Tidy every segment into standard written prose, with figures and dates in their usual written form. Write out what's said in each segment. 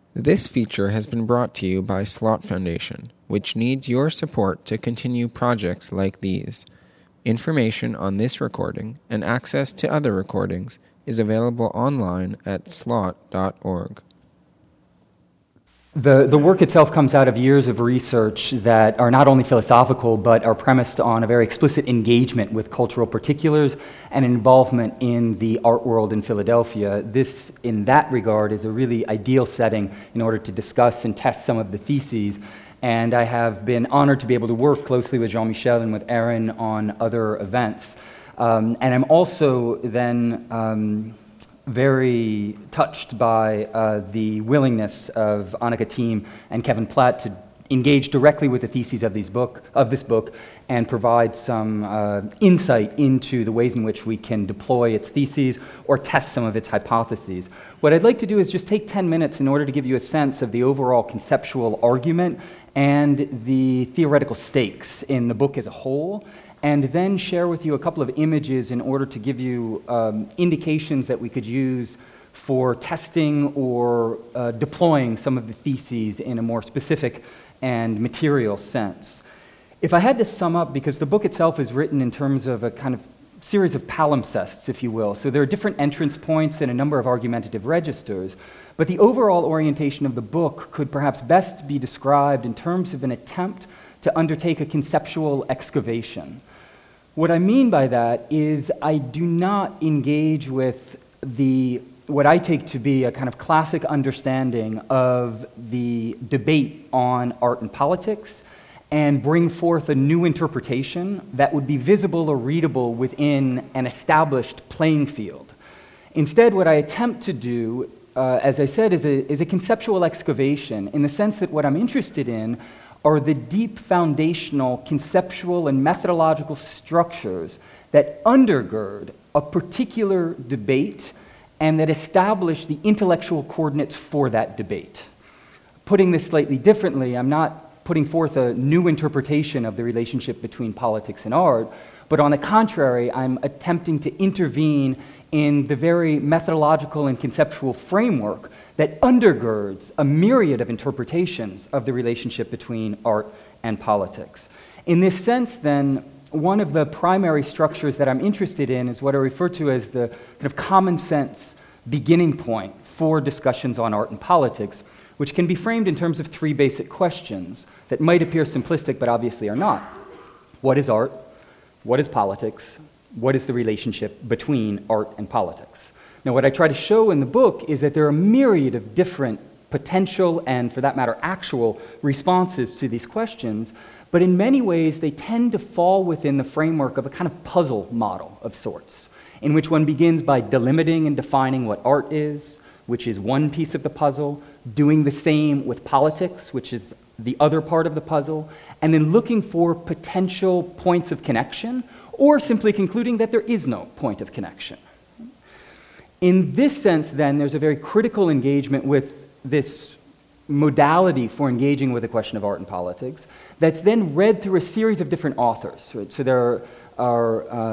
This feature has been brought to you by Slot Foundation, which needs your support to continue projects like these. Information on this recording and access to other recordings is available online at slot.org. The work itself comes out of years of research that are not only philosophical, but are premised on a very explicit engagement with cultural particulars and involvement in the art world in Philadelphia. This, in that regard, is a really ideal setting in order to discuss and test some of the theses. And I have been honored to be able to work closely with Jean-Michel and with Aaron on other events. And I'm also then very touched by the willingness of Annika Thiem and Kevin Platt to engage directly with the theses of this book and provide some insight into the ways in which we can deploy its theses or test some of its hypotheses. What I'd like to do is just take 10 minutes in order to give you a sense of the overall conceptual argument and the theoretical stakes in the book as a whole, and then share with you a couple of images in order to give you indications that we could use for testing or deploying some of the theses in a more specific and material sense. If I had to sum up, because the book itself is written in terms of a kind of series of palimpsests, if you will, so there are different entrance points and a number of argumentative registers, but the overall orientation of the book could perhaps best be described in terms of an attempt to undertake a conceptual excavation. What I mean by that is I do not engage with what I take to be a kind of classic understanding of the debate on art and politics and bring forth a new interpretation that would be visible or readable within an established playing field. Instead, what I attempt to do, as I said, is a conceptual excavation in the sense that what I'm interested in are the deep foundational conceptual and methodological structures that undergird a particular debate and that establish the intellectual coordinates for that debate. Putting this slightly differently, I'm not putting forth a new interpretation of the relationship between politics and art, but on the contrary, I'm attempting to intervene in the very methodological and conceptual framework that undergirds a myriad of interpretations of the relationship between art and politics. In this sense, then, one of the primary structures that I'm interested in is what I refer to as the kind of common sense beginning point for discussions on art and politics, which can be framed in terms of three basic questions that might appear simplistic but obviously are not. What is art? What is politics? What is the relationship between art and politics? Now, what I try to show in the book is that there are a myriad of different potential and, for that matter, actual responses to these questions, but in many ways they tend to fall within the framework of a kind of puzzle model of sorts, in which one begins by delimiting and defining what art is, which is one piece of the puzzle, doing the same with politics, which is the other part of the puzzle, and then looking for potential points of connection, or simply concluding that there is no point of connection. In this sense, then, there's a very critical engagement with this modality for engaging with the question of art and politics that's then read through a series of different authors. Right? So there are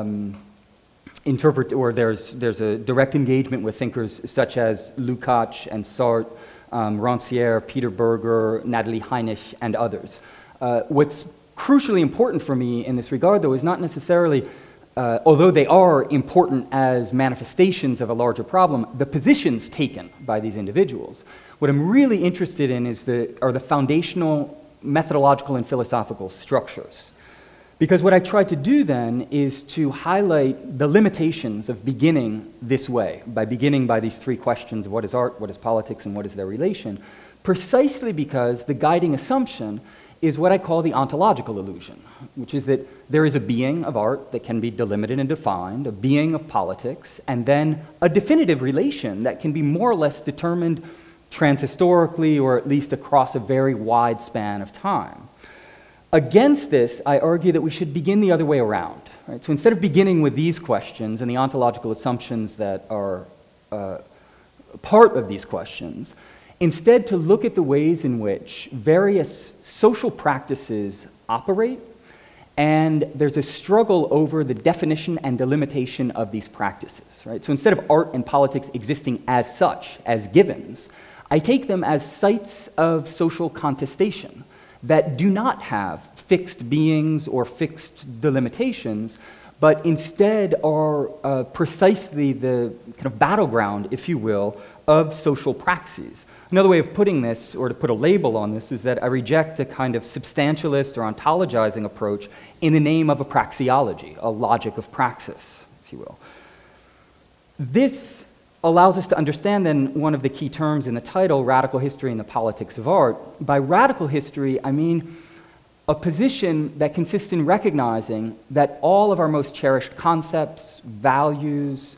there's a direct engagement with thinkers such as Lukács and Sartre, Rancière, Peter Berger, Natalie Heinich, and others. What's crucially important for me in this regard, though, is not necessarily although they are important as manifestations of a larger problem, the positions taken by these individuals. What I'm really interested in are the foundational methodological and philosophical structures. Because what I try to do then is to highlight the limitations of beginning this way, by beginning by these three questions of what is art, what is politics, and what is their relation, precisely because the guiding assumption is what I call the ontological illusion, which is that there is a being of art that can be delimited and defined, a being of politics, and then a definitive relation that can be more or less determined transhistorically or at least across a very wide span of time. Against this, I argue that we should begin the other way around. Right? So instead of beginning with these questions and the ontological assumptions that are part of these questions, instead to look at the ways in which various social practices operate, and there's a struggle over the definition and delimitation of these practices. Right? So instead of art and politics existing as such, as givens, I take them as sites of social contestation that do not have fixed beings or fixed delimitations, but instead are precisely the kind of battleground, if you will, of social praxes. Another way of putting this, or to put a label on this, is that I reject a kind of substantialist or ontologizing approach in the name of a praxeology, a logic of praxis, if you will. This allows us to understand then one of the key terms in the title, Radical History and the Politics of Art. By radical history, I mean a position that consists in recognizing that all of our most cherished concepts, values,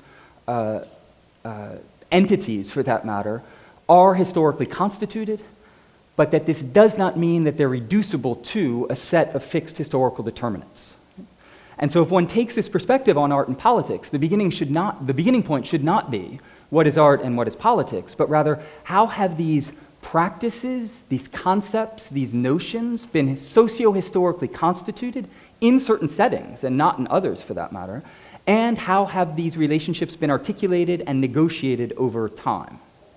entities for that matter, are historically constituted, but that this does not mean that they're reducible to a set of fixed historical determinants. And so if one takes this perspective on art and politics, the beginning point should not be what is art and what is politics, but rather how have these practices, these concepts, these notions been socio-historically constituted in certain settings and not in others for that matter, and how have these relationships been articulated and negotiated over time.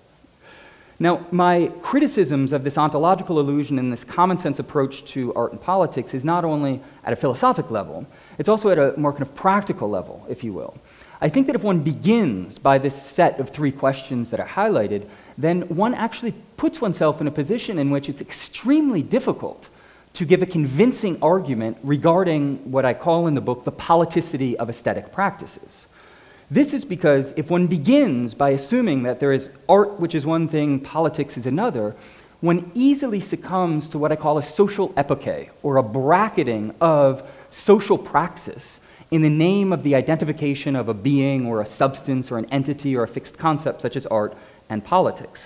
Now, my criticisms of this ontological illusion and this common sense approach to art and politics is not only at a philosophic level, it's also at a more kind of practical level, if you will. I think that if one begins by this set of three questions that are highlighted, then one actually puts oneself in a position in which it's extremely difficult to give a convincing argument regarding what I call in the book the politicity of aesthetic practices. This is because if one begins by assuming that there is art which is one thing, politics is another, one easily succumbs to what I call a social epoche, or a bracketing of social praxis in the name of the identification of a being or a substance or an entity or a fixed concept such as art and politics.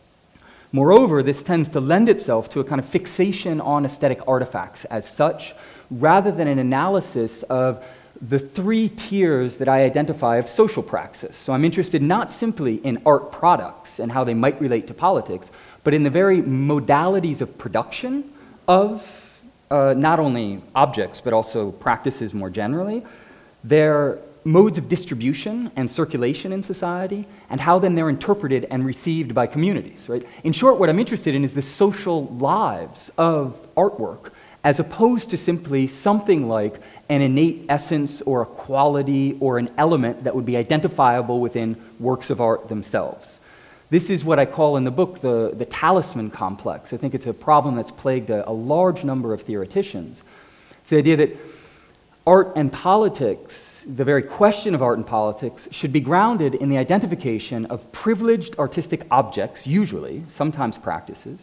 Moreover, this tends to lend itself to a kind of fixation on aesthetic artifacts as such, rather than an analysis of the three tiers that I identify of social praxis. So I'm interested not simply in art products and how they might relate to politics, but in the very modalities of production of not only objects, but also practices more generally, their modes of distribution and circulation in society, and how then they're interpreted and received by communities, right? In short, what I'm interested in is the social lives of artwork, as opposed to simply something like an innate essence or a quality or an element that would be identifiable within works of art themselves. This is what I call in the book the talisman complex. I think it's a problem that's plagued a large number of theoreticians. It's the idea that art and politics, the very question of art and politics, should be grounded in the identification of privileged artistic objects, usually, sometimes practices,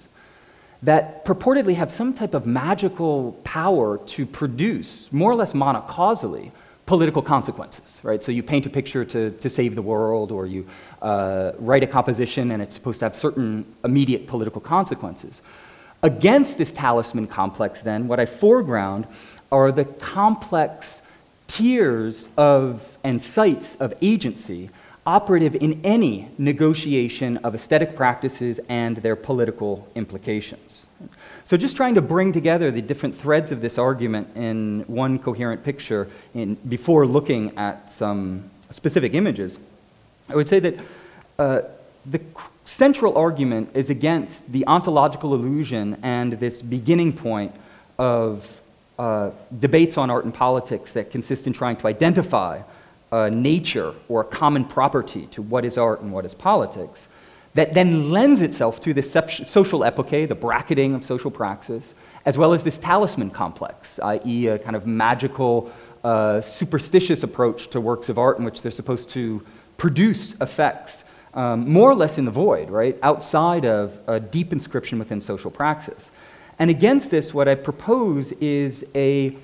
that purportedly have some type of magical power to produce, more or less monocausally, political consequences, right? So you paint a picture to save the world, or you write a composition and it's supposed to have certain immediate political consequences. Against this talisman complex, then, what I foreground are the complex tiers of and sites of agency operative in any negotiation of aesthetic practices and their political implications. So just trying to bring together the different threads of this argument in one coherent picture before looking at some specific images, I would say that the central argument is against the ontological illusion and this beginning point of debates on art and politics that consist in trying to identify nature or a common property to what is art and what is politics, that then lends itself to this social epoche, the bracketing of social praxis, as well as this talisman complex, i.e. a kind of magical, superstitious approach to works of art in which they're supposed to produce effects, more or less in the void, right, outside of a deep inscription within social praxis. And against this, what I propose is a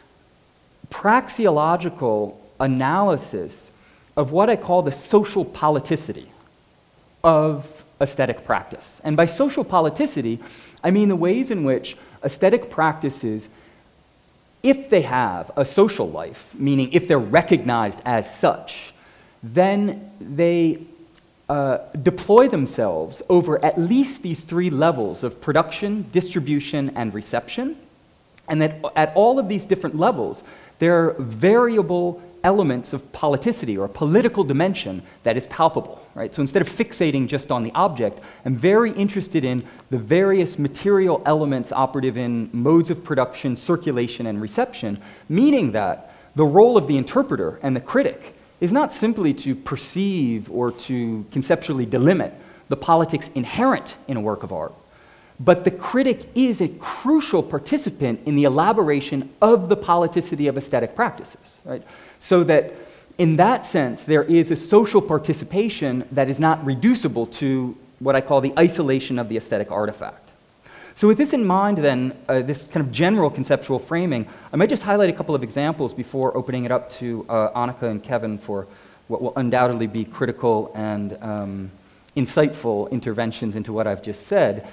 praxeological analysis of what I call the social politicity of aesthetic practice. And by social politicity, I mean the ways in which aesthetic practices, if they have a social life, meaning if they're recognized as such, then they deploy themselves over at least these three levels of production, distribution, and reception, and that at all of these different levels, there are variable elements of politicity or a political dimension that is palpable, right? So instead of fixating just on the object, I'm very interested in the various material elements operative in modes of production, circulation, and reception, meaning that the role of the interpreter and the critic is not simply to perceive or to conceptually delimit the politics inherent in a work of art, but the critic is a crucial participant in the elaboration of the politicity of aesthetic practices, right? So that in that sense, there is a social participation that is not reducible to what I call the isolation of the aesthetic artifact. So with this in mind then, this kind of general conceptual framing, I might just highlight a couple of examples before opening it up to Annika and Kevin for what will undoubtedly be critical and insightful interventions into what I've just said.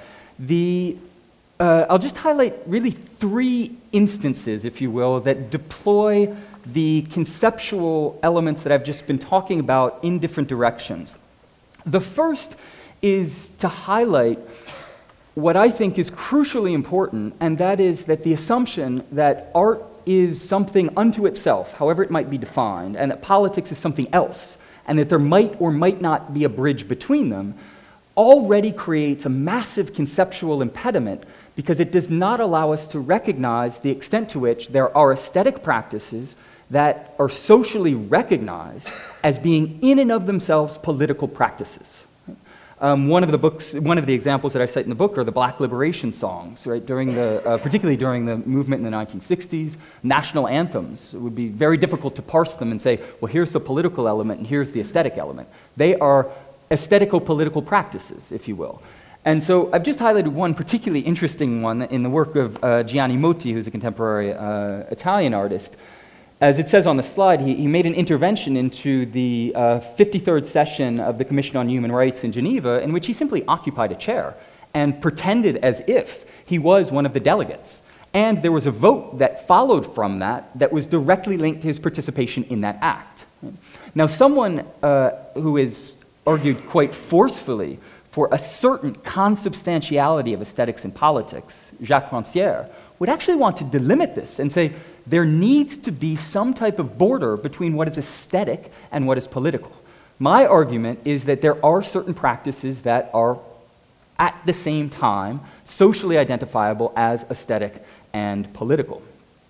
I'll just highlight really three instances, if you will, that deploy the conceptual elements that I've just been talking about in different directions. The first is to highlight what I think is crucially important, and that is that the assumption that art is something unto itself, however it might be defined, and that politics is something else, and that there might or might not be a bridge between them, already creates a massive conceptual impediment because it does not allow us to recognize the extent to which there are aesthetic practices that are socially recognized as being in and of themselves political practices. One of the examples that I cite in the book are the Black liberation songs, right? Particularly during the movement in the 1960s, national anthems. It would be very difficult to parse them and say, well, here's the political element and here's the aesthetic element. They are aesthetico-political practices, if you will. And so I've just highlighted one particularly interesting one in the work of Gianni Motti, who's a contemporary Italian artist. As it says on the slide, he made an intervention into the 53rd session of the Commission on Human Rights in Geneva, in which he simply occupied a chair and pretended as if he was one of the delegates. And there was a vote that followed from that was directly linked to his participation in that act. Now, someone who has argued quite forcefully for a certain consubstantiality of aesthetics and politics, Jacques Rancière, would actually want to delimit this and say there needs to be some type of border between what is aesthetic and what is political. My argument is that there are certain practices that are at the same time socially identifiable as aesthetic and political.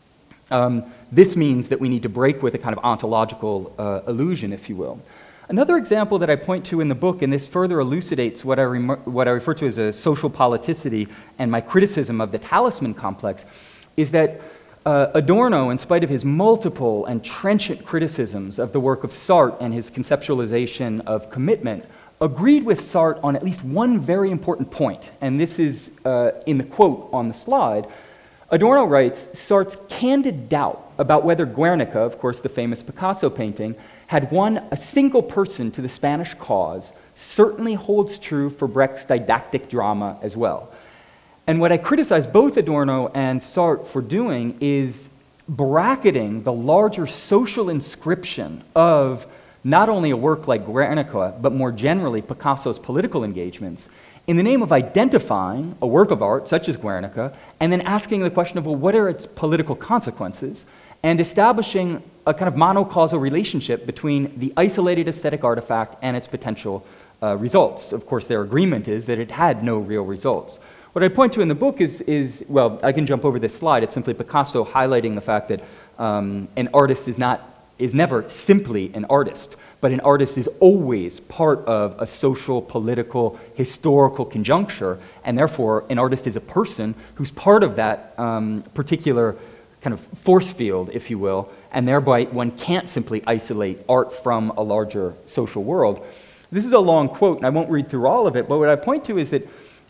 This means that we need to break with a kind of ontological illusion, if you will. Another example that I point to in the book, and this further elucidates what I refer to as a social politicity and my criticism of the talisman complex, is that Adorno, in spite of his multiple and trenchant criticisms of the work of Sartre and his conceptualization of commitment, agreed with Sartre on at least one very important point, and this is in the quote on the slide. Adorno writes, Sartre's candid doubt about whether Guernica, of course the famous Picasso painting, had won a single person to the Spanish cause certainly holds true for Brecht's didactic drama as well. And what I criticize both Adorno and Sartre for doing is bracketing the larger social inscription of not only a work like Guernica, but more generally Picasso's political engagements, in the name of identifying a work of art, such as Guernica, and then asking the question of, well, what are its political consequences, and establishing a kind of monocausal relationship between the isolated aesthetic artifact and its potential results. Of course, their agreement is that it had no real results. What I point to in the book is well, I can jump over this slide. It's simply Picasso highlighting the fact that an artist is never simply an artist, but an artist is always part of a social, political, historical conjuncture, and therefore an artist is a person who's part of that particular kind of force field, if you will, and thereby one can't simply isolate art from a larger social world. This is a long quote, and I won't read through all of it, but what I point to is that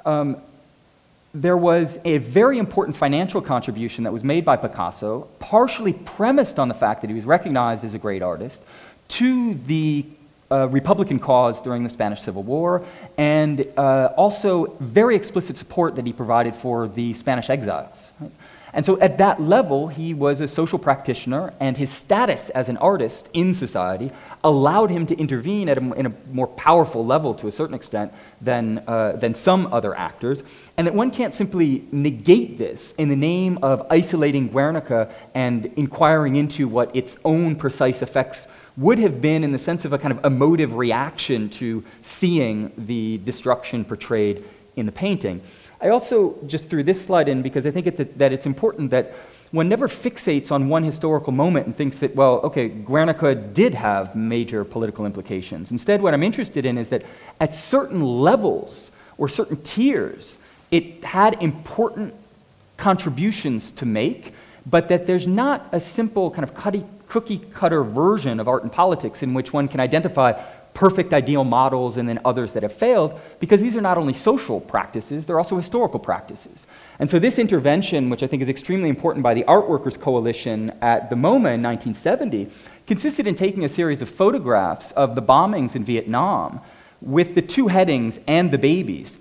there was a very important financial contribution that was made by Picasso, partially premised on the fact that he was recognized as a great artist, to the Republican cause during the Spanish Civil War, and also very explicit support that he provided for the Spanish exiles. Right? And so at that level, he was a social practitioner, and his status as an artist in society allowed him to intervene in a more powerful level, to a certain extent, than some other actors, and that one can't simply negate this in the name of isolating Guernica and inquiring into what its own precise effects would have been in the sense of a kind of emotive reaction to seeing the destruction portrayed in the painting. I also just threw this slide in because I think that it's important that one never fixates on one historical moment and thinks that, well, okay, Guernica did have major political implications. Instead, what I'm interested in is that at certain levels or certain tiers, it had important contributions to make, but that there's not a simple kind of cookie-cutter version of art and politics in which one can identify perfect ideal models and then others that have failed, because these are not only social practices, they're also historical practices. And so this intervention, which I think is extremely important by the Art Workers Coalition at the MoMA in 1970, consisted in taking a series of photographs of the bombings in Vietnam with the two headings, and the babies,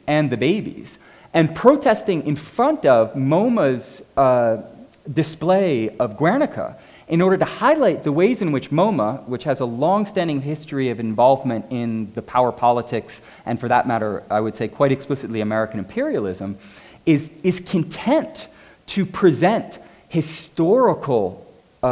and protesting in front of MoMA's display of Guernica, in order to highlight the ways in which MoMA, which has a long-standing history of involvement in the power politics, and for that matter, I would say quite explicitly American imperialism, is content to present historical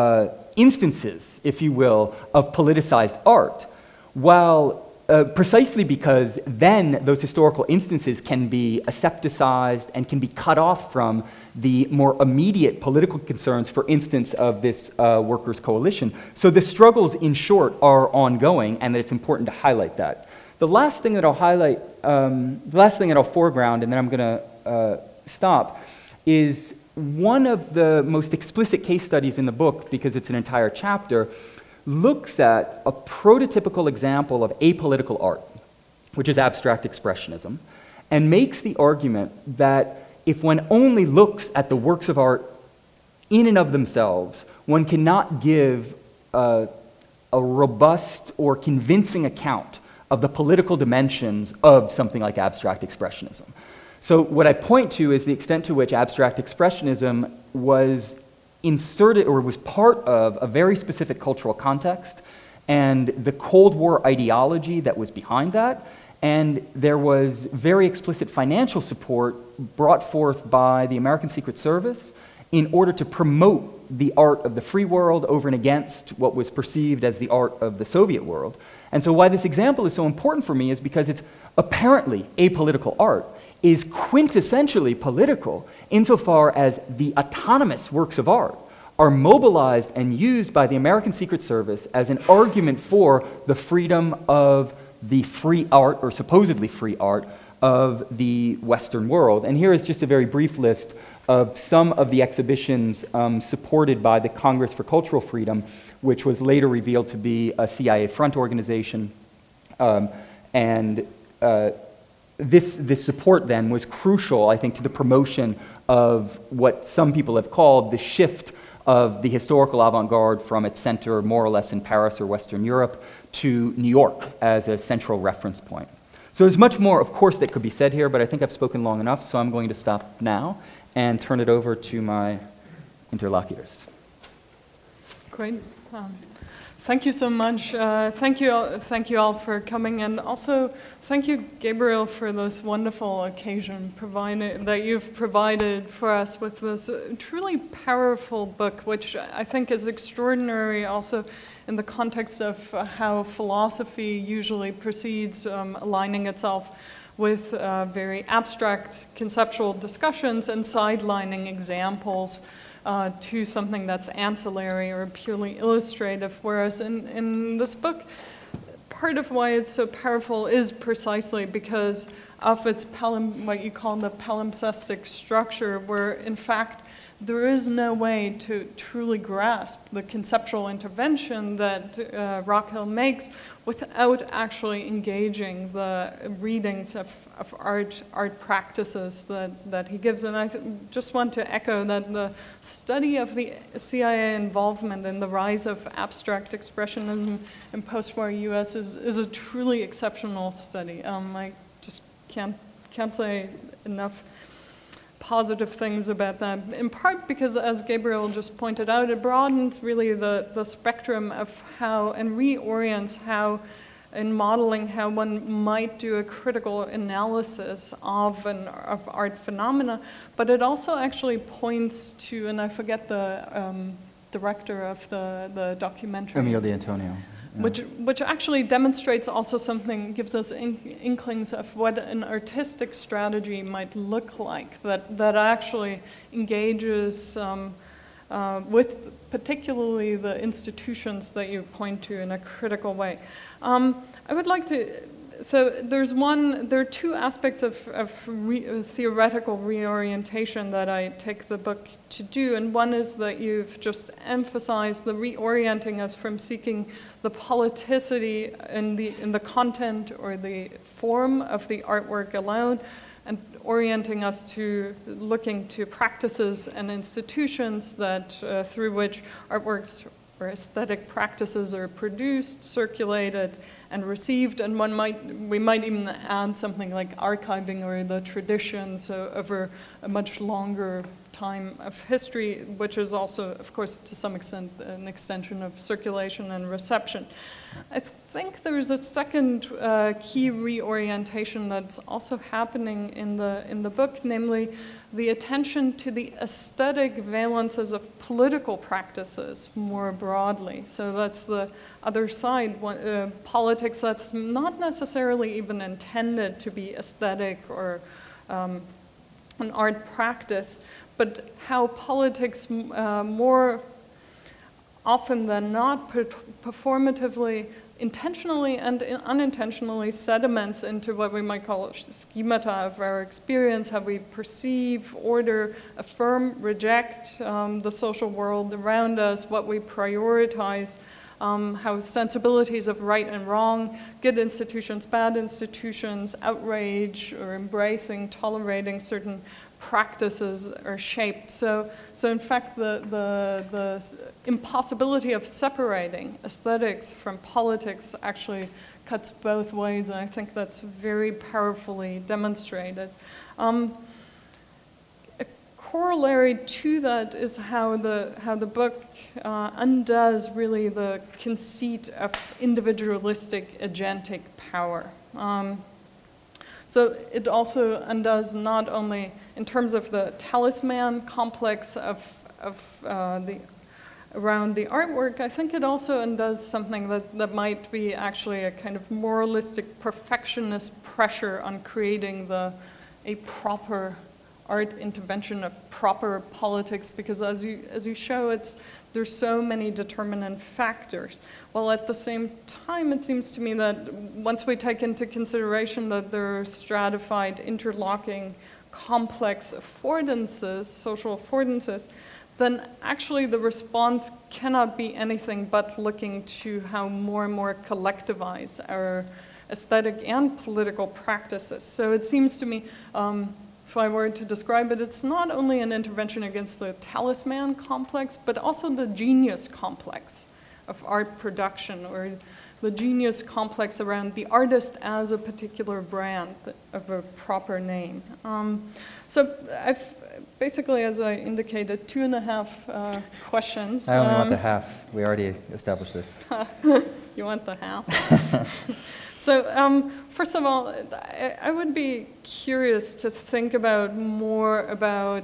instances, if you will, of politicized art, while precisely because then those historical instances can be asepticized and can be cut off from the more immediate political concerns, for instance, of this workers' coalition. So the struggles, in short, are ongoing, and that it's important to highlight that. The last thing that I'll highlight, the last thing that I'll foreground, and then I'm going to stop, is one of the most explicit case studies in the book, because it's an entire chapter, looks at a prototypical example of apolitical art, which is abstract expressionism, and makes the argument that if one only looks at the works of art in and of themselves, one cannot give a robust or convincing account of the political dimensions of something like abstract expressionism. So what I point to is the extent to which abstract expressionism was inserted or was part of a very specific cultural context and the Cold War ideology that was behind that. And there was very explicit financial support brought forth by the American Secret Service in order to promote the art of the free world over and against what was perceived as the art of the Soviet world. And so why this example is so important for me is because it's apparently apolitical art is quintessentially political insofar as the autonomous works of art are mobilized and used by the American Secret Service as an argument for the freedom of the free art, or supposedly free art, of the Western world. And here is just a very brief list of some of the exhibitions supported by the Congress for Cultural Freedom, which was later revealed to be a CIA front organization. This support then was crucial, I think, to the promotion of what some people have called the shift of the historical avant-garde from its center more or less in Paris or Western Europe to New York as a central reference point. So there's much more, of course, that could be said here, but I think I've spoken long enough, so I'm going to stop now and turn it over to my interlocutors. Great. Thank you so much. Thank you all for coming, and also thank you, Gabriel, for this wonderful occasion that you've provided for us with this truly powerful book, which I think is extraordinary also in the context of how philosophy usually proceeds, aligning itself with very abstract conceptual discussions and sidelining examples to something that's ancillary or purely illustrative, whereas in this book, part of why it's so powerful is precisely because of its what you call the palimpsestic structure, where in fact there is no way to truly grasp the conceptual intervention that Rockhill makes without actually engaging the readings of art practices that he gives. And I just want to echo that the study of the CIA involvement in the rise of abstract expressionism in post-war US is a truly exceptional study. I just can't say enough positive things about that, in part because, as Gabriel just pointed out, it broadens really the spectrum of how, and reorients how, in modeling how one might do a critical analysis of art phenomena, but it also actually points to, and I forget the director of the documentary. Emile D'Antonio. Yeah. Which actually demonstrates also something, gives us inklings of what an artistic strategy might look like, that actually engages with particularly the institutions that you point to in a critical way. I would like to, so there are two aspects of theoretical reorientation that I take the book to do, and one is that you've just emphasized the reorienting us from seeking the politicity in the content or the form of the artwork alone, and orienting us to looking to practices and institutions that through which artworks or aesthetic practices are produced, circulated, and received, and we might even add something like archiving or the traditions over a much longer time of history, which is also, of course, to some extent, an extension of circulation and reception. I think there's a second key reorientation that's also happening in the book, namely the attention to the aesthetic valences of political practices more broadly. So that's the other side, politics that's not necessarily even intended to be aesthetic or an art practice, but how politics more often than not performatively, intentionally and unintentionally sediments into what we might call schemata of our experience, how we perceive, order, affirm, reject the social world around us, what we prioritize, how sensibilities of right and wrong, good institutions, bad institutions, outrage or embracing, tolerating certain practices are shaped. So in fact, the impossibility of separating aesthetics from politics actually cuts both ways, and I think that's very powerfully demonstrated. A corollary to that is how the book undoes really the conceit of individualistic agentic power. So it also undoes not only in terms of the talisman complex around the artwork, I think it also undoes something that might be actually a kind of moralistic perfectionist pressure on creating a proper art intervention of proper politics, because as you show, there's so many determinant factors. While at the same time, it seems to me that once we take into consideration that there are stratified, interlocking, complex affordances, social affordances, then actually the response cannot be anything but looking to how more and more collectivize our aesthetic and political practices. So it seems to me, if I were to describe it, it's not only an intervention against the talisman complex, but also the genius complex of art production, or the genius complex around the artist as a particular brand of a proper name. So I've basically, as I indicated, 2.5 questions. I only want the half. We already established this. You want the half? So first of all, I would be curious to think more about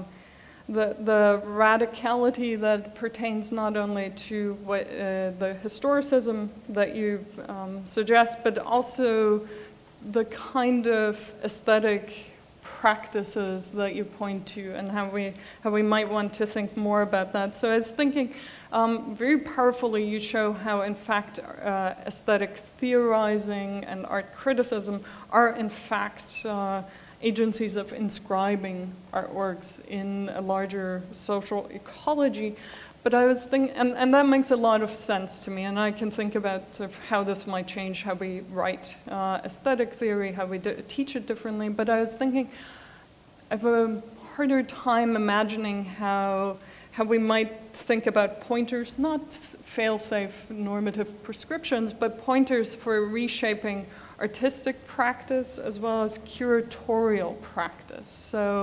the radicality that pertains not only to what, the historicism that you suggest, but also the kind of aesthetic practices that you point to, and how we might want to think more about that. So I was thinking, very powerfully you show how in fact aesthetic theorizing and art criticism are in fact agencies of inscribing artworks in a larger social ecology. But I was thinking, and that makes a lot of sense to me, and I can think about sort of how this might change how we write aesthetic theory, how we teach it differently. But I was thinking, I have a harder time imagining how we might think about pointers, not fail-safe normative prescriptions, but pointers for reshaping artistic practice as well as curatorial practice. So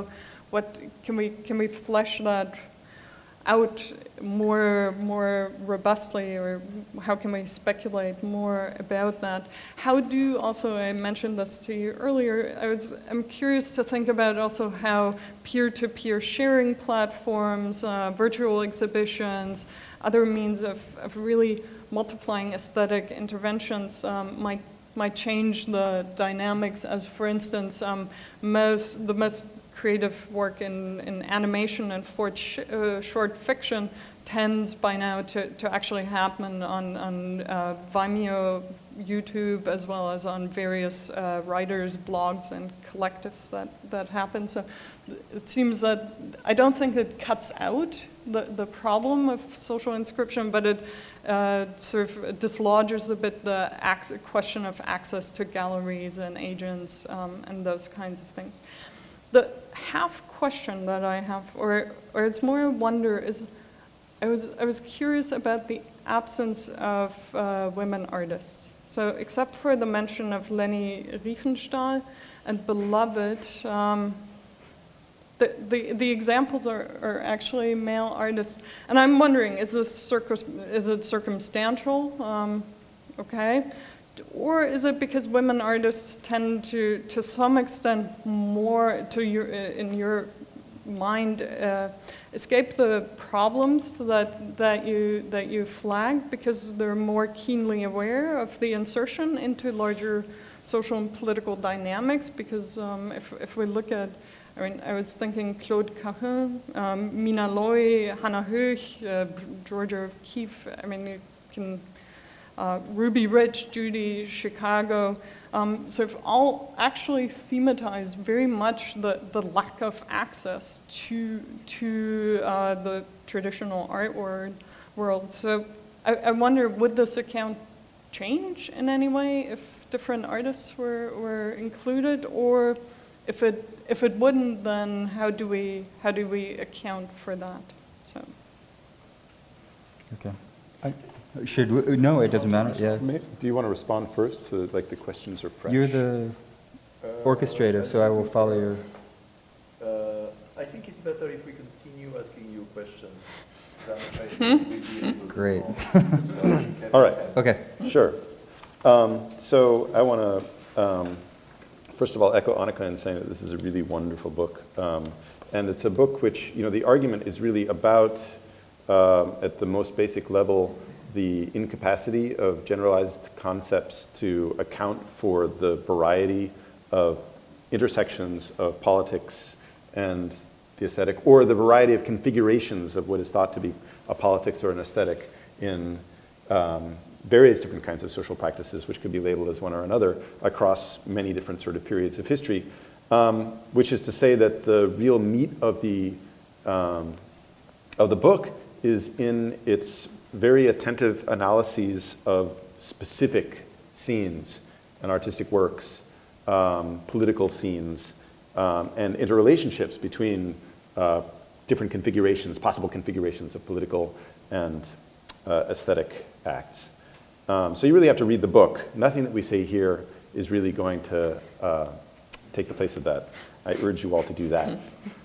what can we flesh that out more robustly, or how can we speculate more about that? How do also, I mentioned this to you earlier, I'm curious to think about also how peer-to-peer sharing platforms, virtual exhibitions, other means of really multiplying aesthetic interventions might change the dynamics. As for instance, the most creative work in animation and short fiction tends by now to actually happen on Vimeo, YouTube, as well as on various writers' blogs and collectives that happen. So it seems that I don't think it cuts out the problem of social inscription, but it sort of dislodges a bit the question of access to galleries and agents and those kinds of things. The half question that I have, or it's more a wonder, is I was curious about the absence of women artists. So except for the mention of Leni Riefenstahl and Beloved, the examples are actually male artists. And I'm wondering, is it circumstantial? Okay. Or is it because women artists tend to some extent more, in your mind, escape the problems that you flag because they're more keenly aware of the insertion into larger social and political dynamics? Because if we look at, I was thinking Claude Cahun, Mina Loy, Hannah Höch, Georgia O'Keeffe. You can. Ruby Rich, Judy Chicago, sort of all actually thematize very much the lack of access to the traditional art world. So I wonder, would this account change in any way if different artists were included, or if it wouldn't, then how do we account for that? So. Okay. No, it doesn't matter. Yeah. Do you want to respond first, so that, like, the questions are fresh? You're the orchestrator, so I will follow your. I think it's better if we continue asking you questions. Great. All right. Okay. Sure. So I want to, first of all, echo Annika in saying that this is a really wonderful book. And it's a book which, the argument is really about, at the most basic level, the incapacity of generalized concepts to account for the variety of intersections of politics and the aesthetic, or the variety of configurations of what is thought to be a politics or an aesthetic in various different kinds of social practices, which could be labeled as one or another across many different sort of periods of history, which is to say that the real meat of the book is in its very attentive analyses of specific scenes and artistic works, political scenes, and interrelationships between different configurations, possible configurations of political and aesthetic acts. So you really have to read the book. Nothing that we say here is really going to take the place of that. I urge you all to do that.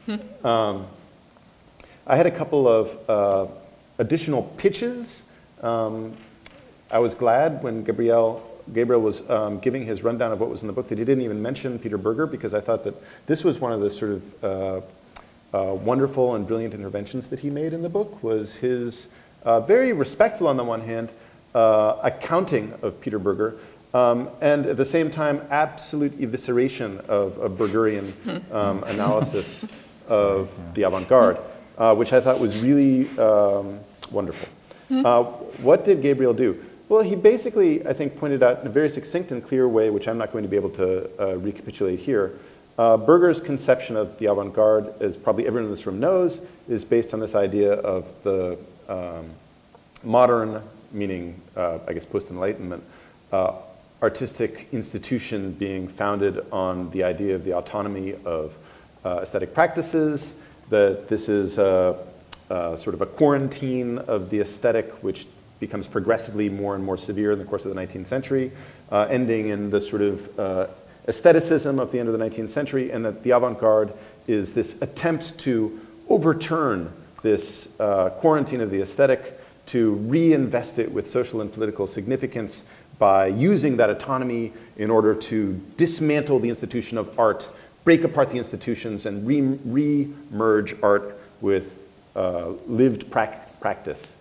I had a couple of additional pitches. I was glad when Gabriel was giving his rundown of what was in the book that he didn't even mention Peter Berger, because I thought that this was one of the sort of wonderful and brilliant interventions that he made in the book, was his very respectful, on the one hand, accounting of Peter Berger, and at the same time, absolute evisceration of Bergerian analysis of the avant-garde. Which I thought was really wonderful. What did Gabriel do? Well, he basically, I think, pointed out in a very succinct and clear way, which I'm not going to be able to recapitulate here. Berger's conception of the avant-garde, as probably everyone in this room knows, is based on this idea of the modern, meaning, I guess, post-Enlightenment, artistic institution being founded on the idea of the autonomy of aesthetic practices, that this is sort of a quarantine of the aesthetic, which becomes progressively more and more severe in the course of the 19th century, ending in the sort of aestheticism of the end of the 19th century, and that the avant-garde is this attempt to overturn this quarantine of the aesthetic, to reinvest it with social and political significance by using that autonomy in order to dismantle the institution of art, break apart the institutions, and re-merge art with lived practice.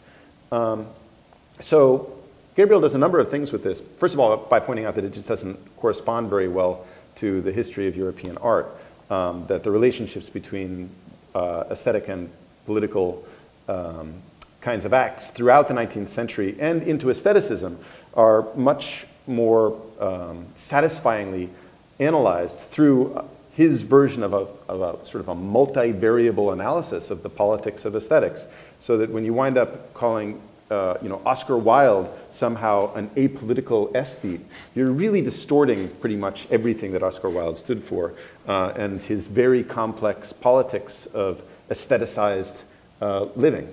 So Gabriel does a number of things with this. First of all, by pointing out that it just doesn't correspond very well to the history of European art, that the relationships between aesthetic and political kinds of acts throughout the 19th century and into aestheticism are much more satisfyingly analyzed through his version of a sort of a multivariable analysis of the politics of aesthetics, so that when you wind up calling Oscar Wilde somehow an apolitical aesthete, you're really distorting pretty much everything that Oscar Wilde stood for and his very complex politics of aestheticized living.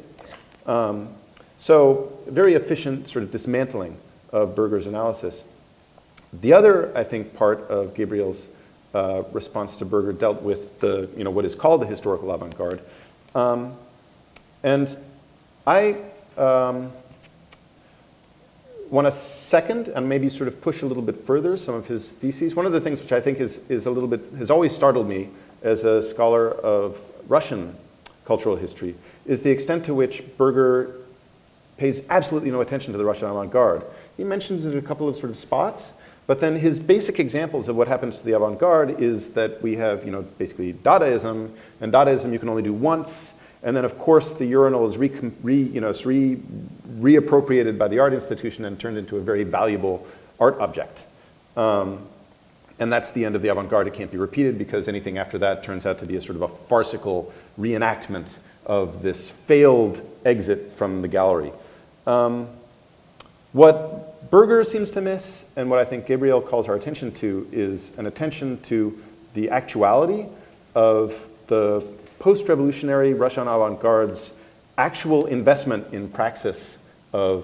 So very efficient sort of dismantling of Berger's analysis. The other, I think, part of Gabriel's response to Berger dealt with the, what is called the historical avant-garde. And I want to second and maybe sort of push a little bit further some of his theses. One of the things which I think is a little bit, has always startled me as a scholar of Russian cultural history, is the extent to which Berger pays absolutely no attention to the Russian avant-garde. He mentions it in a couple of sort of spots, but then his basic examples of what happens to the avant-garde is that we have, basically Dadaism, and Dadaism you can only do once, and then of course the urinal is reappropriated by the art institution and turned into a very valuable art object. And that's the end of the avant-garde. It can't be repeated because anything after that turns out to be a sort of a farcical reenactment of this failed exit from the gallery. What Berger seems to miss, and what I think Gabriel calls our attention to, is an attention to the actuality of the post-revolutionary Russian avant-garde's actual investment in praxis of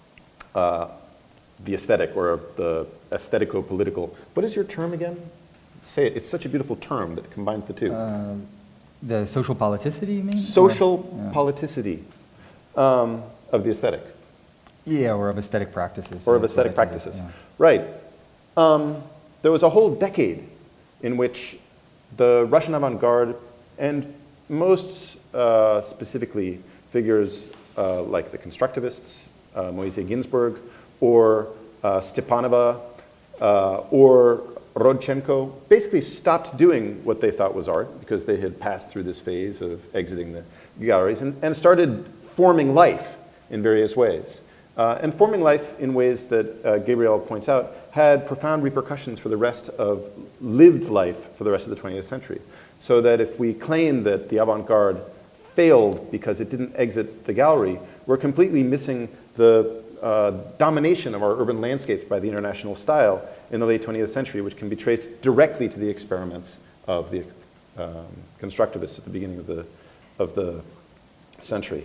the aesthetic, or of the aesthetico-political. What is your term again? Say it. It's such a beautiful term that combines the two. The social politicity, you mean? Social politicity of the aesthetic. Yeah, or of aesthetic practices. Or of aesthetic practices. Yeah. Right. There was a whole decade in which the Russian avant-garde, and most specifically figures like the constructivists, Moise Ginsburg, or Stepanova, or Rodchenko, basically stopped doing what they thought was art because they had passed through this phase of exiting the galleries and started forming life in various ways. And forming life in ways that Gabriel points out had profound repercussions for the rest of lived life for the rest of the 20th century. So that if we claim that the avant-garde failed because it didn't exit the gallery, we're completely missing the domination of our urban landscapes by the international style in the late 20th century, which can be traced directly to the experiments of the constructivists at the beginning of the century.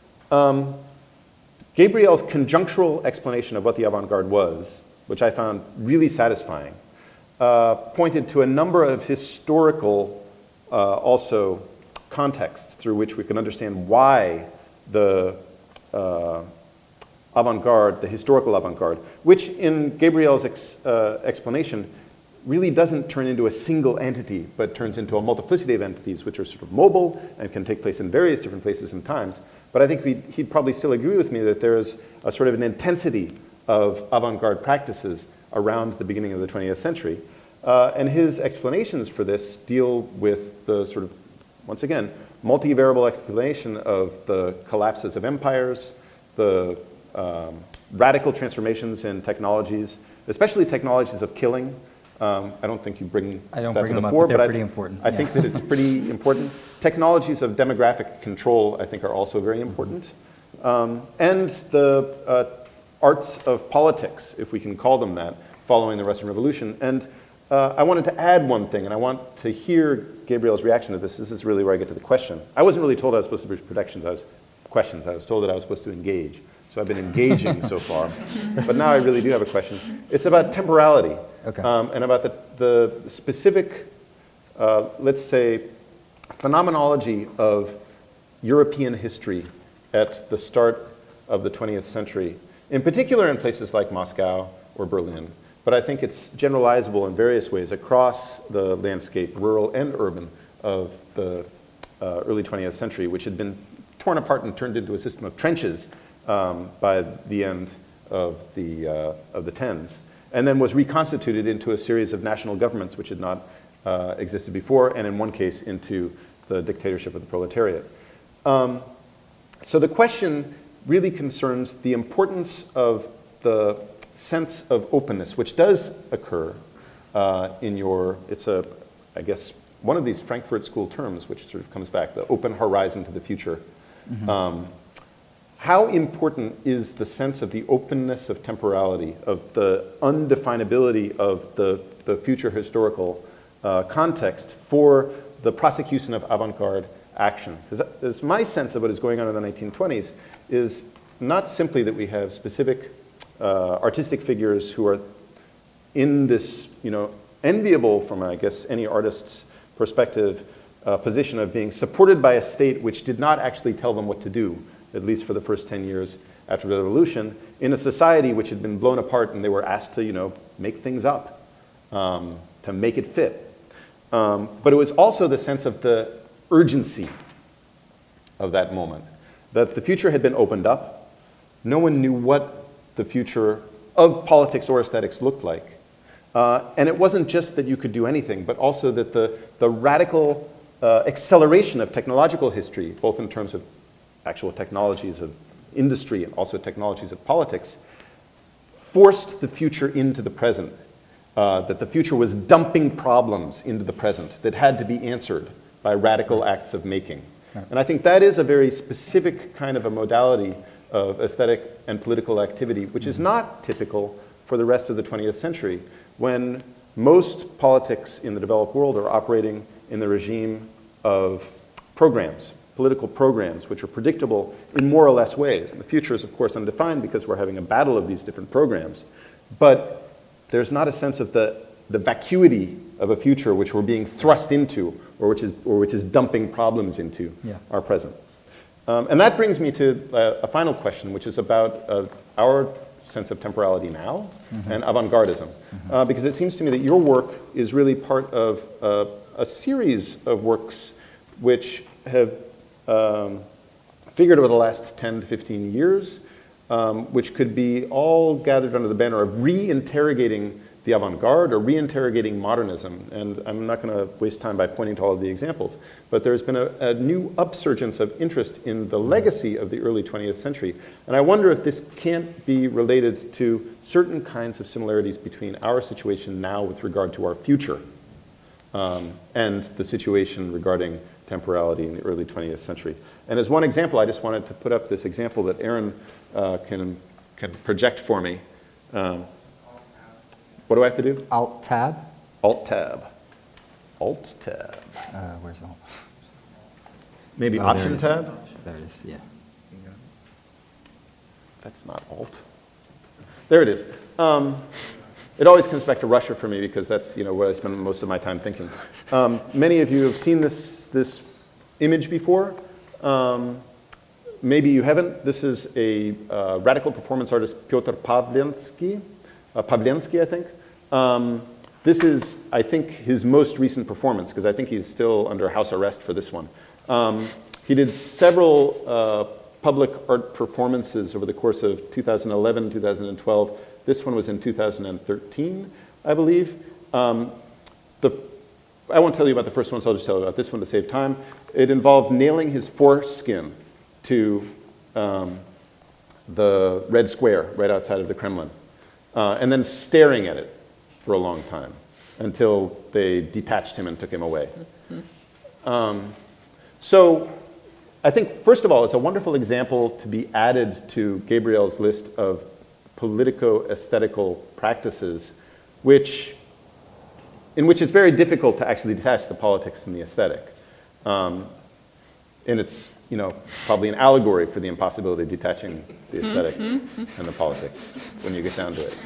Gabriel's conjunctural explanation of what the avant-garde was, which I found really satisfying, pointed to a number of historical also contexts through which we can understand why the avant-garde, the historical avant-garde, which in Gabriel's explanation really doesn't turn into a single entity, but turns into a multiplicity of entities which are sort of mobile and can take place in various different places and times. But I think he'd probably still agree with me that there is a sort of an intensity of avant-garde practices around the beginning of the 20th century. And his explanations for this deal with the sort of, once again, multivariable explanation of the collapses of empires, the radical transformations in technologies, especially technologies of killing. I don't think you bring that to the fore, but pretty important. I think that it's pretty important. Technologies of demographic control, I think, are also very important. And the arts of politics, if we can call them that, following the Russian Revolution. And I wanted to add one thing, and I want to hear Gabriel's reaction to this. This is really where I get to the question. I wasn't really told I was supposed to bring questions. I was told that I was supposed to engage. So I've been engaging so far. But now I really do have a question. It's about temporality. Okay. And about the specific, let's say, phenomenology of European history at the start of the 20th century, in particular in places like Moscow or Berlin, but I think it's generalizable in various ways across the landscape, rural and urban, of the early 20th century, which had been torn apart and turned into a system of trenches by the end of the tens, and then was reconstituted into a series of national governments which had not existed before, and in one case into the dictatorship of the proletariat. So the question really concerns the importance of the sense of openness, which does occur in your, I guess, one of these Frankfurt School terms, which sort of comes back, the open horizon to the future. Mm-hmm. How important is the sense of the openness of temporality, of the undefinability of the future historical context for the prosecution of avant-garde action? Because my sense of what is going on in the 1920s is not simply that we have specific artistic figures who are in this, enviable from, I guess, any artist's perspective, position of being supported by a state which did not actually tell them what to do, at least for the first 10 years after the revolution, in a society which had been blown apart and they were asked to, make things up, to make it fit. But it was also the sense of the urgency of that moment, that the future had been opened up. No one knew what the future of politics or aesthetics looked like. And it wasn't just that you could do anything, but also that the radical acceleration of technological history, both in terms of actual technologies of industry and also technologies of politics, forced the future into the present. That the future was dumping problems into the present that had to be answered by radical acts of making. Right. And I think that is a very specific kind of a modality of aesthetic and political activity, which is not typical for the rest of the 20th century, when most politics in the developed world are operating in the regime of programs, political programs, which are predictable in more or less ways. And the future is, of course, undefined because we're having a battle of these different programs. But there's not a sense of the vacuity of a future which we're being thrust into, or which is dumping problems into our present. And that brings me to a final question, which is about our sense of temporality now and avant-gardism. Because it seems to me that your work is really part of a series of works which have figured over the last 10 to 15 years, which could be all gathered under the banner of reinterrogating the avant-garde or reinterrogating modernism. And I'm not going to waste time by pointing to all of the examples, but there's been a new upsurgence of interest in the legacy of the early 20th century. And I wonder if this can't be related to certain kinds of similarities between our situation now with regard to our future and the situation regarding temporality in the early 20th century. And as one example, I just wanted to put up this example that Aaron can project for me. What do I have to do? Alt-tab. Alt-tab. Alt-tab. Where's Alt? Maybe Option-tab? There it is, yeah. That's not Alt. There it is. It always comes back to Russia for me because that's where I spend most of my time thinking. Many of you have seen this image before. Maybe you haven't. This is a radical performance artist, Pyotr Pawlenski, I think. This is, I think, his most recent performance, because I think he's still under house arrest for this one. He did several public art performances over the course of 2011, 2012. This one was in 2013, I believe. I won't tell you about the first one, so I'll just tell you about this one to save time. It involved nailing his foreskin to the Red Square right outside of the Kremlin, and then staring at it for a long time until they detached him and took him away. So I think, first of all, it's a wonderful example to be added to Gabriel's list of politico-aesthetical practices, in which it's very difficult to actually detach the politics and the aesthetic. And it's probably an allegory for the impossibility of detaching the aesthetic and the politics when you get down to it.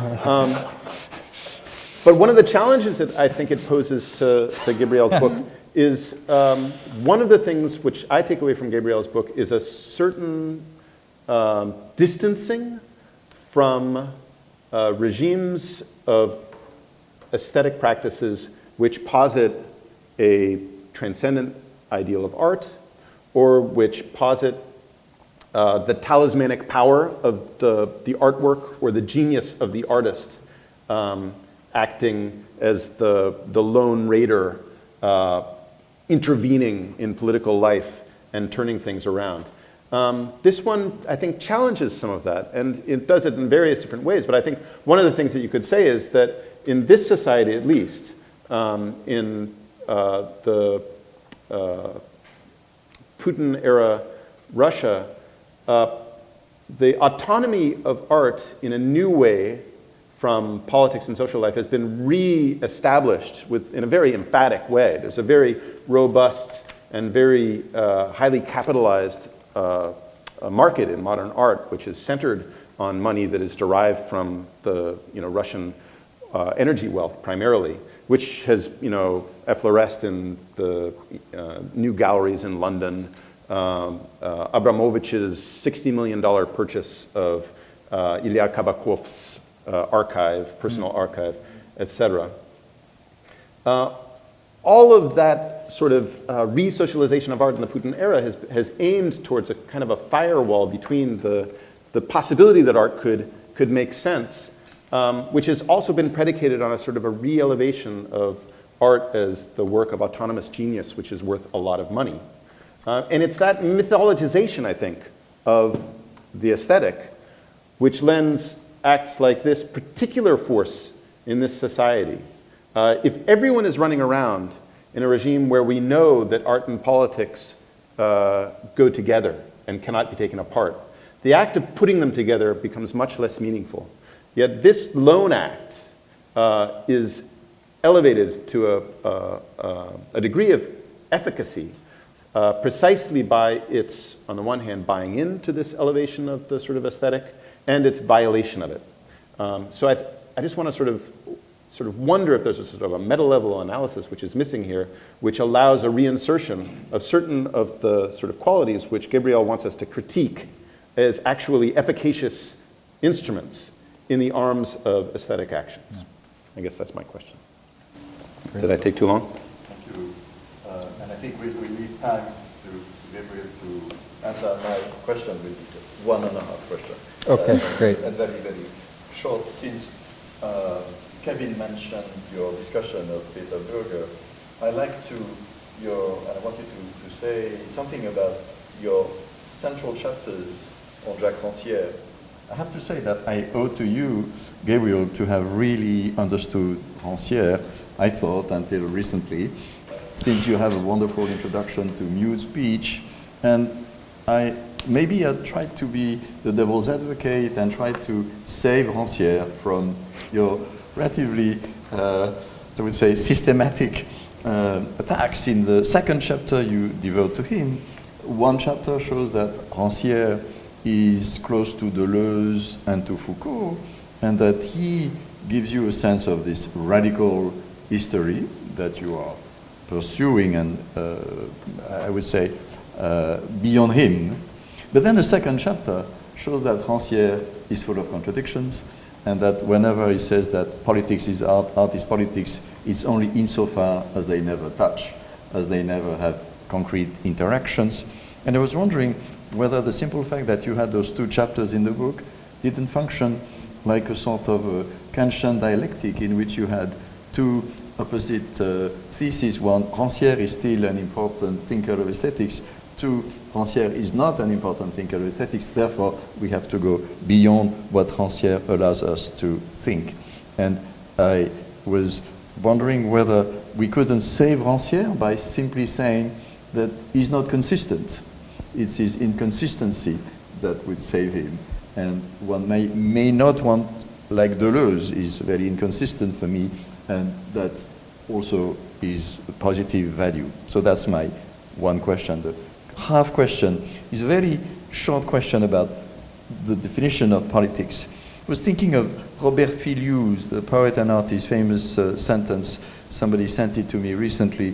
But one of the challenges that I think it poses to Gabriel's book is one of the things which I take away from Gabriel's book is a certain distancing from regimes of aesthetic practices which posit a transcendent ideal of art, or which posit the talismanic power of the artwork or the genius of the artist acting as the lone raider intervening in political life and turning things around. This one, I think, challenges some of that, and it does it in various different ways. But I think one of the things that you could say is that in this society, at least, in the Putin-era Russia, the autonomy of art in a new way from politics and social life has been re-established in a very emphatic way. There's a very robust and very highly capitalized market in modern art, which is centered on money that is derived from the Russian energy wealth primarily, which has effloresced in the new galleries in London, Abramovich's $60 million purchase of Ilya Kabakov's archive, personal archive, etc. All of that sort of re-socialization of art in the Putin era has aimed towards a kind of a firewall between the possibility that art could make sense, which has also been predicated on a sort of a re-elevation of art as the work of autonomous genius, which is worth a lot of money. And it's that mythologization, I think, of the aesthetic, which lends acts like this particular force in this society. If everyone is running around in a regime where we know that art and politics go together and cannot be taken apart, the act of putting them together becomes much less meaningful. Yet this lone act is elevated to a degree of efficacy precisely by its, on the one hand, buying into this elevation of the sort of aesthetic and its violation of it. So I just want to sort of wonder if there's a sort of a meta-level analysis which is missing here, which allows a reinsertion of certain of the sort of qualities which Gabriel wants us to critique as actually efficacious instruments in the arms of aesthetic actions. Yeah. I guess that's my question. Great. Did I take too long? Thank you. And I think we leave time to Gabriel to answer my question with 1.5 questions. Okay, great. And very, very short, since Kevin mentioned your discussion of Peter Berger, I like and I want you to say something about your central chapters on Jacques Rancière. I have to say that I owe to you, Gabriel, to have really understood Rancière, I thought, until recently, since you have a wonderful introduction to Mute's speech, and maybe I tried to be the devil's advocate and tried to save Rancière from your relatively, I would say, systematic attacks. In the second chapter you devote to him, one chapter shows that Rancière is close to Deleuze and to Foucault, and that he gives you a sense of this radical history that you are pursuing and, I would say, beyond him. But then the second chapter shows that Rancière is full of contradictions, and that whenever he says that politics is art, art is politics, it's only insofar as they never touch, as they never have concrete interactions. And I was wondering whether the simple fact that you had those two chapters in the book didn't function like a sort of a Kantian dialectic in which you had two opposite theses. One, Rancière is still an important thinker of aesthetics. Two, Rancière is not an important thinker of aesthetics, therefore we have to go beyond what Rancière allows us to think. And I was wondering whether we couldn't save Rancière by simply saying that he's not consistent. It's his inconsistency that would save him. And one may not want, like Deleuze is very inconsistent for me, and that also is a positive value. So that's my one question. The half question is a very short question about the definition of politics. I was thinking of Robert Filius, the poet and artist, famous sentence. Somebody sent it to me recently.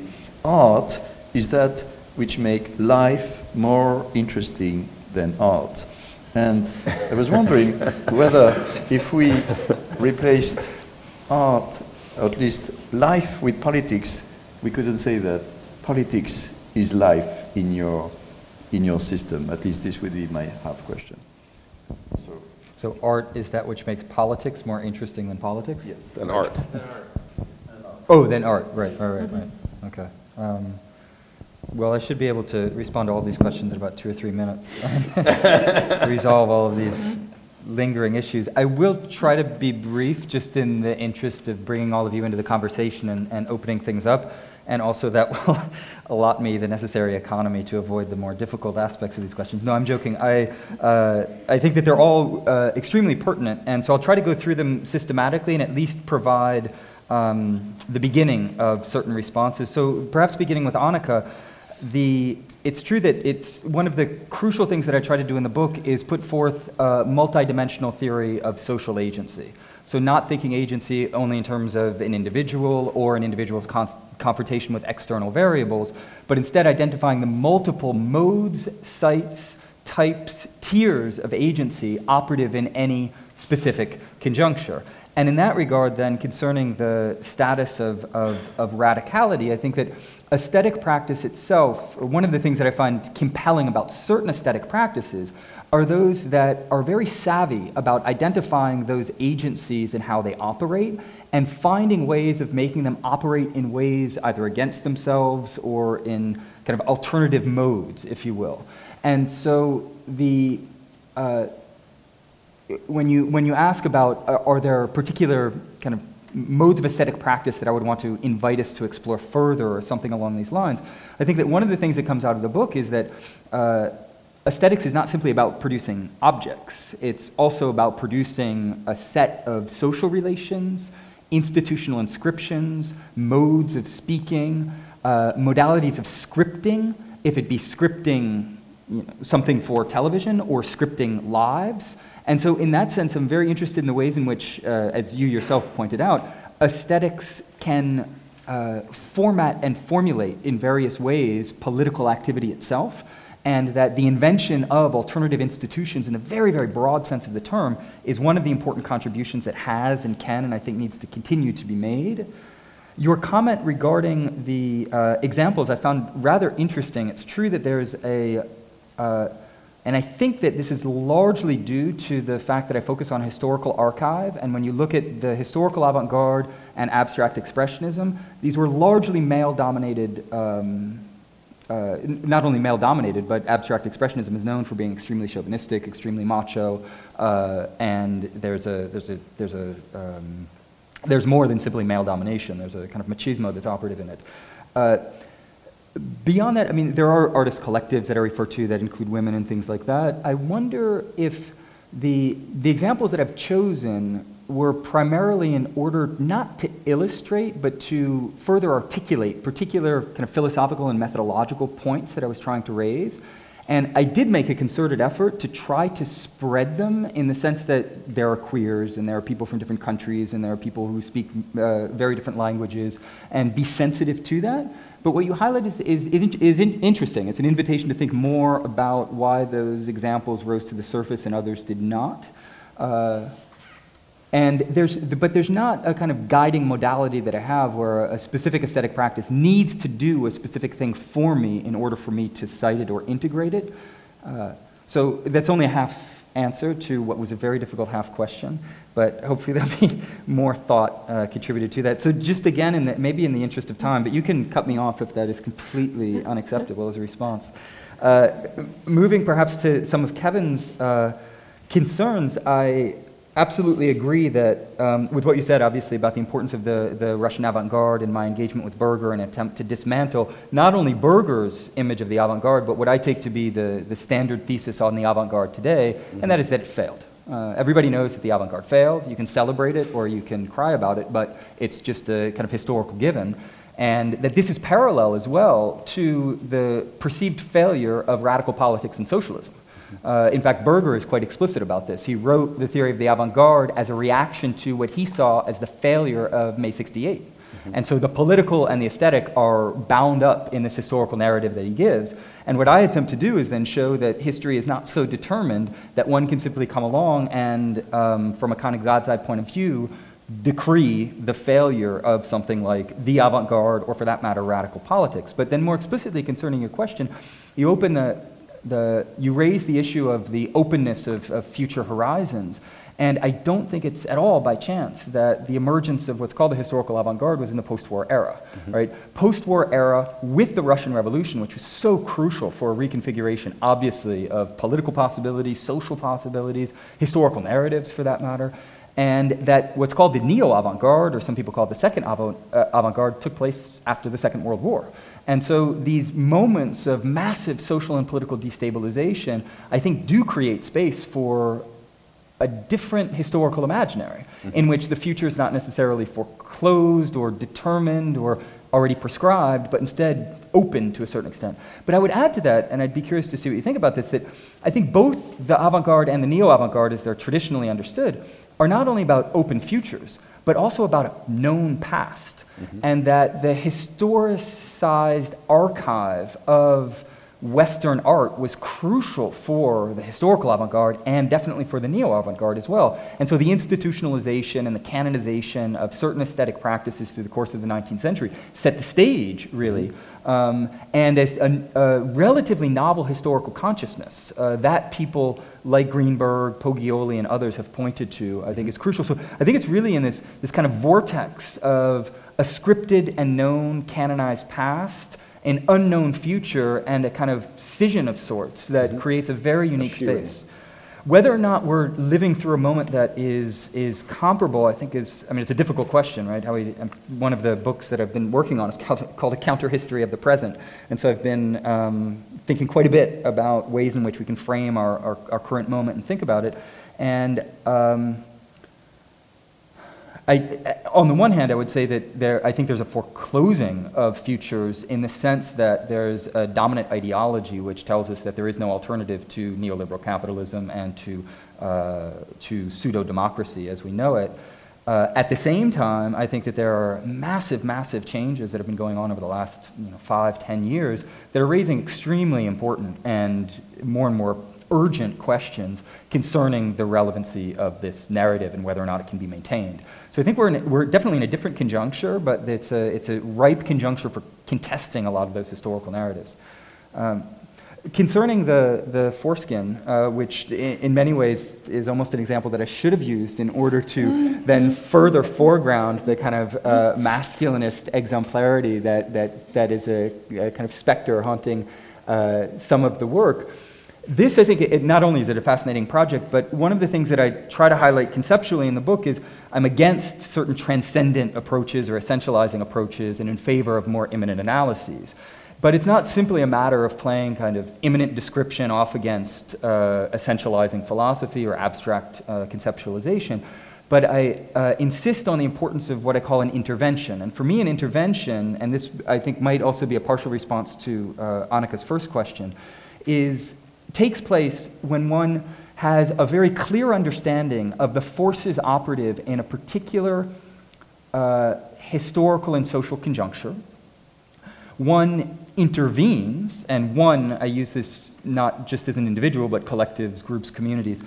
art is that which make life more interesting than art. And I was wondering whether if we replaced art, or at least life, with politics, we couldn't say that politics is life in your system. At least this would be my half question. So art is that which makes politics more interesting than politics? Yes. An art. Oh, then art. Right. Okay. Well, I should be able to respond to all these questions in about 2 or 3 minutes. Resolve all of these lingering issues. I will try to be brief, just in the interest of bringing all of you into the conversation and opening things up, and also that will allot me the necessary economy to avoid the more difficult aspects of these questions. No, I'm joking. I think that they're all extremely pertinent, and so I'll try to go through them systematically and at least provide the beginning of certain responses. So perhaps beginning with Annika, it's true that it's one of the crucial things that I try to do in the book is put forth a multidimensional theory of social agency. So not thinking agency only in terms of an individual or an individual's confrontation with external variables, but instead identifying the multiple modes, sites, types, tiers of agency operative in any specific conjuncture. And in that regard, then, concerning the status of radicality, I think that aesthetic practice itself, or one of the things that I find compelling about certain aesthetic practices, are those that are very savvy about identifying those agencies and how they operate, and finding ways of making them operate in ways either against themselves or in kind of alternative modes, if you will. And so when you ask about are there particular kind of modes of aesthetic practice that I would want to invite us to explore further or something along these lines, I think that one of the things that comes out of the book is that aesthetics is not simply about producing objects. It's also about producing a set of social relations, institutional inscriptions, modes of speaking, modalities of scripting, if it be scripting something for television or scripting lives. And so in that sense, I'm very interested in the ways in which, as you yourself pointed out, aesthetics can format and formulate in various ways political activity itself, and that the invention of alternative institutions in a very, very broad sense of the term is one of the important contributions that has and can and I think needs to continue to be made. Your comment regarding the examples I found rather interesting. It's true that there's and I think that this is largely due to the fact that I focus on historical archive, and when you look at the historical avant-garde and abstract expressionism, these were largely male-dominated, not only male-dominated, but abstract expressionism is known for being extremely chauvinistic, extremely macho, and there's more than simply male domination. There's a kind of machismo that's operative in it. Beyond that, I mean, there are artist collectives that I refer to that include women and things like that. I wonder if the examples that I've chosen were primarily in order not to illustrate, but to further articulate particular kind of philosophical and methodological points that I was trying to raise. And I did make a concerted effort to try to spread them in the sense that there are queers and there are people from different countries and there are people who speak very different languages, and be sensitive to that. But what you highlight is interesting. It's an invitation to think more about why those examples rose to the surface and others did not. But there's not a kind of guiding modality that I have where a specific aesthetic practice needs to do a specific thing for me in order for me to cite it or integrate it. So that's only a half answer to what was a very difficult half question, but hopefully there'll be more thought contributed to that. So just again, maybe in the interest of time, but you can cut me off if that is completely unacceptable as a response. Moving perhaps to some of Kevin's concerns, I absolutely agree that with what you said, obviously, about the importance of the Russian avant-garde and my engagement with Berger and attempt to dismantle not only Berger's image of the avant-garde, but what I take to be the standard thesis on the avant-garde today, and that is that it failed. Everybody knows that the avant-garde failed. You can celebrate it or you can cry about it, but it's just a kind of historical given. And that this is parallel as well to the perceived failure of radical politics and socialism. In fact, Berger is quite explicit about this. He wrote the theory of the avant-garde as a reaction to what he saw as the failure of May '68. And so the political and the aesthetic are bound up in this historical narrative that he gives. And what I attempt to do is then show that history is not so determined that one can simply come along and, from a kind of God's eye point of view, decree the failure of something like the avant-garde, or for that matter, radical politics. But then more explicitly concerning your question, you open you raise the issue of the openness of future horizons. And I don't think it's at all by chance that the emergence of what's called the historical avant-garde was in the post-war era, right? Post-war era with the Russian Revolution, which was so crucial for a reconfiguration, obviously, of political possibilities, social possibilities, historical narratives, for that matter, and that what's called the neo-avant-garde, or some people call it the second avant-garde, took place after the Second World War. And so these moments of massive social and political destabilization, I think, do create space for a different historical imaginary in which the future is not necessarily foreclosed or determined or already prescribed, but instead open to a certain extent. But I would add to that, and I'd be curious to see what you think about this, that I think both the avant-garde and the neo-avant-garde, as they're traditionally understood, are not only about open futures, but also about a known past. And that the historicized archive of Western art was crucial for the historical avant-garde and definitely for the neo-avant-garde as well. And so the institutionalization and the canonization of certain aesthetic practices through the course of the 19th century set the stage, really, and as a relatively novel historical consciousness that people like Greenberg, Poggioli, and others have pointed to, I think is crucial. So I think it's really in this kind of vortex of a scripted and known canonized past, an unknown future, and a kind of scission of sorts that creates a very unique space. Whether or not we're living through a moment that is comparable, I think it's a difficult question, right? One of the books that I've been working on is called A Counter-History of the Present. And so I've been thinking quite a bit about ways in which we can frame our current moment and think about it. And on the one hand, I would say that I think there's a foreclosing of futures in the sense that there's a dominant ideology which tells us that there is no alternative to neoliberal capitalism and to pseudo-democracy as we know it. At the same time, I think that there are massive, massive changes that have been going on over the last 5-10 years that are raising extremely important and more urgent questions concerning the relevancy of this narrative and whether or not it can be maintained. So I think we're definitely in a different conjuncture, but it's a ripe conjuncture for contesting a lot of those historical narratives. Concerning the foreskin, which in many ways is almost an example that I should have used in order to then further foreground the kind of masculinist exemplarity that is a kind of specter haunting some of the work. This, I think, not only is it a fascinating project, but one of the things that I try to highlight conceptually in the book is I'm against certain transcendent approaches or essentializing approaches and in favor of more immanent analyses. But it's not simply a matter of playing kind of immanent description off against essentializing philosophy or abstract conceptualization, but I insist on the importance of what I call an intervention. And for me, an intervention, and this I think might also be a partial response to Annika's first question, takes place when one has a very clear understanding of the forces operative in a particular historical and social conjuncture. One intervenes, and I use this not just as an individual, but collectives, groups, communities,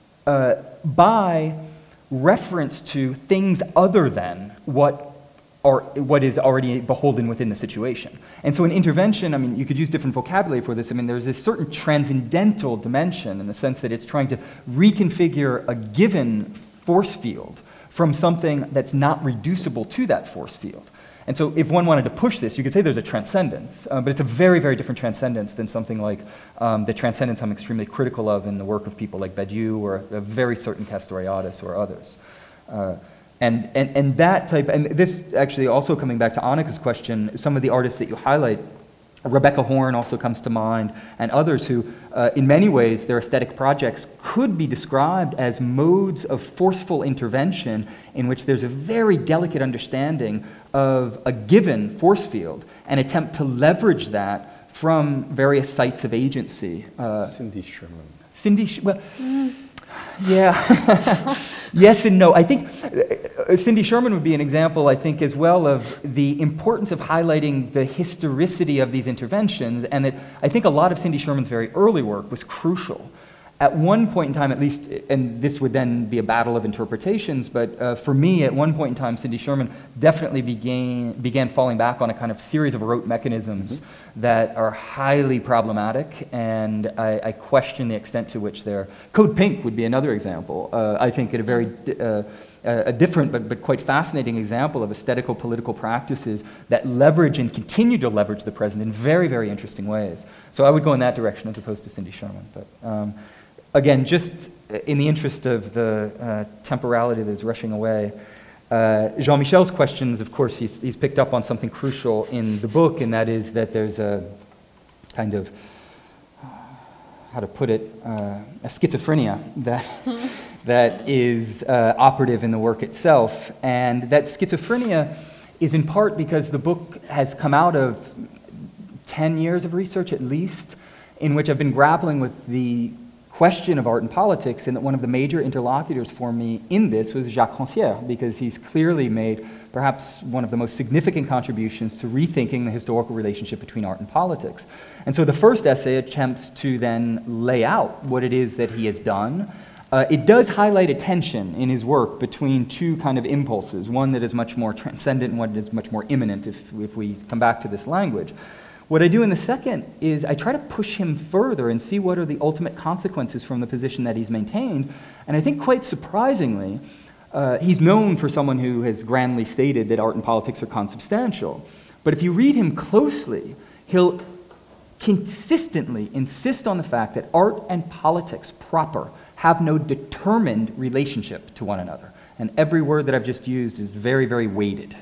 by reference to things other than what is already beholden within the situation. And so an intervention, you could use different vocabulary for this. There's this certain transcendental dimension in the sense that it's trying to reconfigure a given force field from something that's not reducible to that force field. And so if one wanted to push this, you could say there's a transcendence, but it's a very, very different transcendence than something like the transcendence I'm extremely critical of in the work of people like Badiou or a very certain Castoriadis or others. And that type, and this actually also coming back to Annika's question, some of the artists that you highlight, Rebecca Horn also comes to mind, and others who, in many ways, their aesthetic projects could be described as modes of forceful intervention in which there's a very delicate understanding of a given force field and attempt to leverage that from various sites of agency. Cindy Sherman. Yeah. Yes and no. I think Cindy Sherman would be an example, I think, as well of the importance of highlighting the historicity of these interventions, and that I think a lot of Cindy Sherman's very early work was crucial. At one point in time, at least, and this would then be a battle of interpretations, but for me, at one point in time, Cindy Sherman definitely began falling back on a kind of series of rote mechanisms that are highly problematic, and I question the extent to which they're... Code Pink would be another example. I think a very a different but quite fascinating example of aesthetical political practices that leverage and continue to leverage the present in very, very interesting ways. So I would go in that direction as opposed to Cindy Sherman. But again, just in the interest of the temporality that is rushing away, Jean-Michel's questions, of course, he's picked up on something crucial in the book, and that is that there's a kind of, how to put it, a schizophrenia that is operative in the work itself. And that schizophrenia is in part because the book has come out of 10 years of research at least, in which I've been grappling with the question of art and politics, and that one of the major interlocutors for me in this was Jacques Rancière, because he's clearly made perhaps one of the most significant contributions to rethinking the historical relationship between art and politics. And so the first essay attempts to then lay out what it is that he has done. It does highlight a tension in his work between two kind of impulses, one that is much more transcendent and one that is much more immanent, if we come back to this language. What I do in the second is I try to push him further and see what are the ultimate consequences from the position that he's maintained. And I think quite surprisingly, he's known for someone who has grandly stated that art and politics are consubstantial. But if you read him closely, he'll consistently insist on the fact that art and politics proper have no determined relationship to one another. And every word that I've just used is very, very weighted.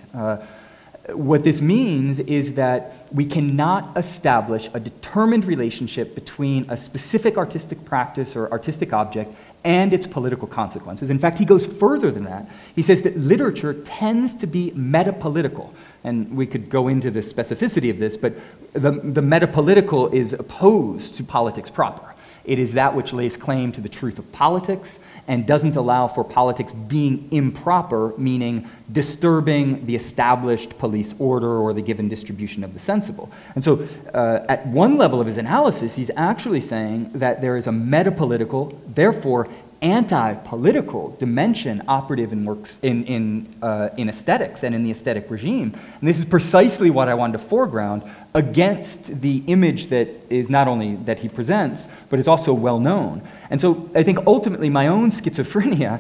What this means is that we cannot establish a determined relationship between a specific artistic practice or artistic object and its political consequences. In fact, he goes further than that. He says that literature tends to be metapolitical. And we could go into the specificity of this, but the metapolitical is opposed to politics proper. It is that which lays claim to the truth of politics and doesn't allow for politics being improper, meaning disturbing the established police order or the given distribution of the sensible. And so at one level of his analysis, he's actually saying that there is a metapolitical, therefore anti-political dimension operative in works in aesthetics and in the aesthetic regime. And this is precisely what I wanted to foreground against the image that is not only that he presents, but is also well known. And so I think ultimately my own schizophrenia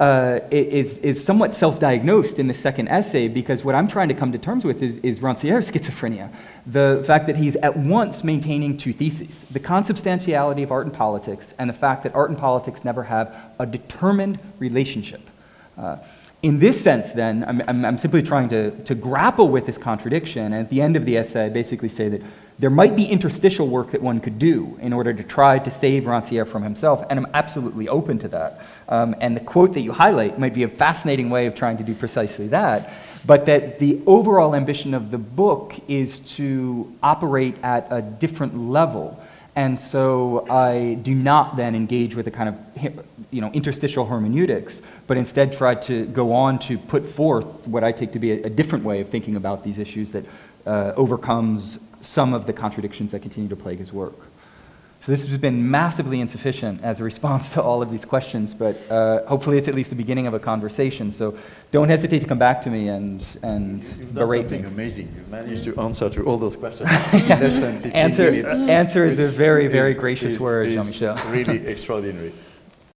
is somewhat self-diagnosed in the second essay, because what I'm trying to come to terms with is Rancière's schizophrenia. The fact that he's at once maintaining two theses: the consubstantiality of art and politics, and the fact that art and politics never have a determined relationship. In this sense, then, I'm simply trying to grapple with this contradiction, and at the end of the essay I basically say that there might be interstitial work that one could do in order to try to save Rancière from himself, and I'm absolutely open to that. And the quote that you highlight might be a fascinating way of trying to do precisely that, but that the overall ambition of the book is to operate at a different level. And so I do not then engage with a kind of interstitial hermeneutics, but instead try to go on to put forth what I take to be a different way of thinking about these issues that overcomes some of the contradictions that continue to plague his work. So this has been massively insufficient as a response to all of these questions, but hopefully it's at least the beginning of a conversation. So don't hesitate to come back to me and You've done berate something me. amazing. You managed to answer to all those questions in less than 15 minutes. Answer is a very, very Which gracious is word, Jean-Michel. Really extraordinary.